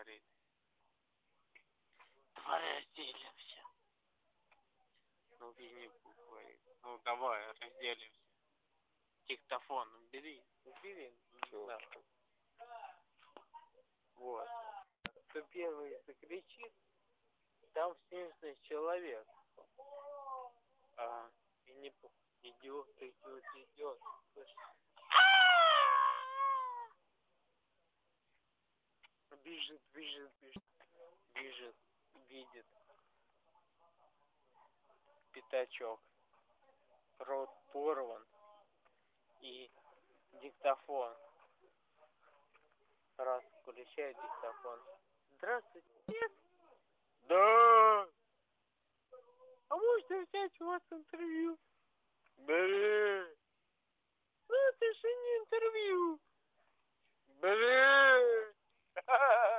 говорит. Давай разделимся. Ну, Винни-Пух говорит. Ну, давай разделимся. Диктофон убери. Нахуй. Вот. Кто первый закричит, там 70 человек. А Винни-Пух идет. Бежит. Бежит, видит пятачок. Рот порван. И диктофон. Раз включает диктофон. Здравствуйте. Да. А можно взять у вас интервью? Бери. Ну, это же не интервью. Бери.